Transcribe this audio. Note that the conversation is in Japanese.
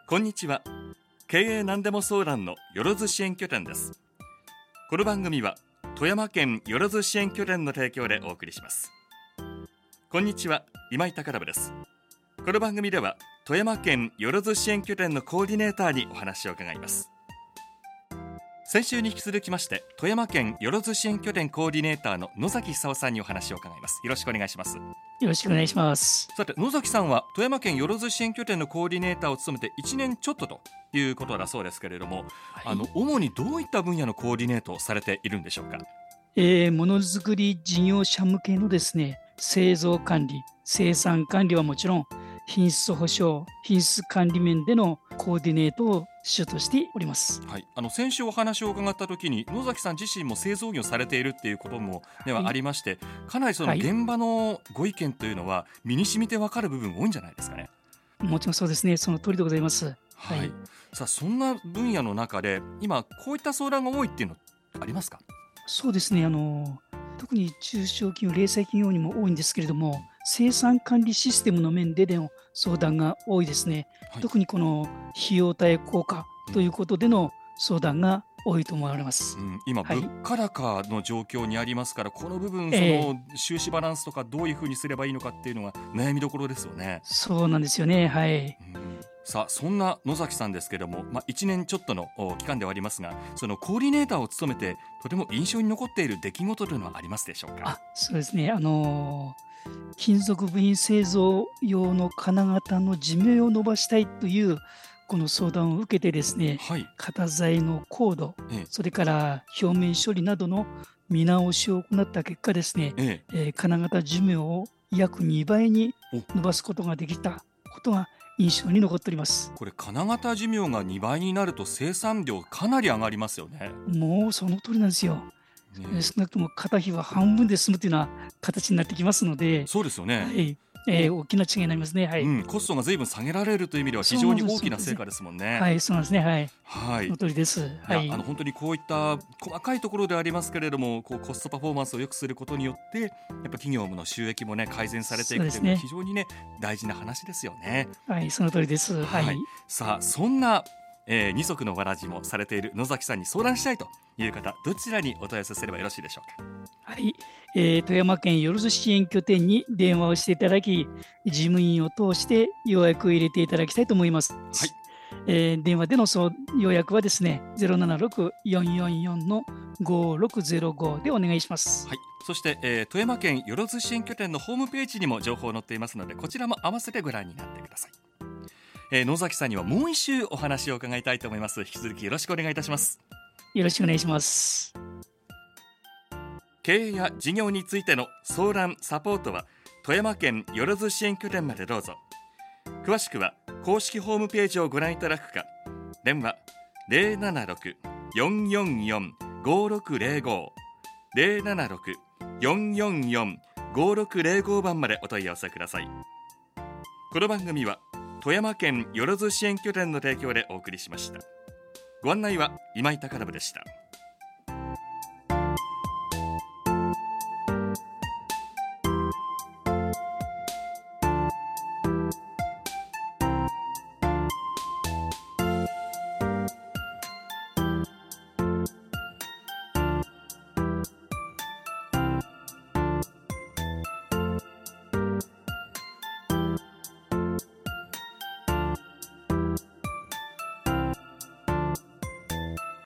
こんにちは。経営なんでも相談のよろず支援拠点です。この番組は富山県よろず支援拠点の提供でお送りします。こんにちは、今井貴信です。この番組では富山県よろず支援拠点のコーディネーターにお話を伺います。先週に引き続きまして、富山県よろず支援拠点コーディネーターの野崎久夫さんにお話を伺います。よろしくお願いします。 よろしくお願いします。 さて、野崎さんは富山県よろず支援拠点のコーディネーターを務めて1年ちょっとということだそうですけれども、 はい、 主にどういった分野のコーディネートをされているんでしょうか？ ものづくり事業者向けのですね、製造管理、生産管理はもちろん、品質保証、品質管理面でのコーディネートを主としております。 はい、先週お話を伺った時に野崎さん自身も製造業されているっていうことも、はありまして、かなりその現場のご意見というのは身に染みて分かる部分多いんじゃないですかね？ もちろんそうですね、その通りでございます。 はい。さあ、そんな分野の中で今こういった相談が多いっていうのありますか？ そうですね、特に中小企業、零細企業にも多いんですけれども、生産管理システムの面での相談が多いですね。 はい。 特にこの費用対効果ということでの相談が多いと思われます。 今はい、 物価高の状況にありますから、この部分、収支バランスとかどういうふうにすればいいのかっていうのが悩みどころですよね。 そうなんですよね。はい。 さあ、そんな野崎さんですけども、1年ちょっとの期間ではありますが、そのコーディネーターを務めてとても印象に残っている出来事というのはありますでしょうか？ そうですね。金属部品製造用の金型の寿命を伸ばしたいというこの相談を受けてですね、 はい。 型材の高度、 ええそれから表面処理などの見直しを行った結果ですね、 え金型寿命を約2倍にお伸ばすことができたことが印象に残っております。 これ金型寿命が2倍になると生産量かなり上がりますよね。 もうその通りなんですよ。少なくとも型費は半分で済むというような形になってきますので、 そうですよね。 はい、大きな違いになりますね。はい。 コストが随分下げられるという意味では非常に大きな成果ですもんね。 はい、そうなんですね。はい。 はい。 その通りです。はい。 本当にこういった細かいところでありますけれども、こうコストパフォーマンスを良くすることによってやっぱ企業の収益もね改善されていくというのは非常にね大事な話ですよね。 はい、その通りです。はい。 さあ、そんな、二足のわらじもされている野崎さんに相談したいという方、どちらにお問い合わせすればよろしいでしょうか？ はい、富山県よろず支援拠点に電話をしていただき、事務員を通して予約を入れていただきたいと思います。 はい。 電話での予約はですね、076-444-5605でお願いします。 はい。そして、富山県よろず支援拠点のホームページにも情報載っていますので、こちらも合わせてご覧になってください。野崎さんにはもう一週お話を伺いたいと思います。引き続きよろしくお願いいたします。 よろしくお願いします。 経営や事業についての相談サポートは富山県よろず支援拠点までどうぞ。詳しくは公式ホームページをご覧いただくか、電話 076-444-5605 076-444-5605 番までお問い合わせください。この番組は富山県よろず支援拠点の提供でお送りしました。ご案内は今井貴信でした。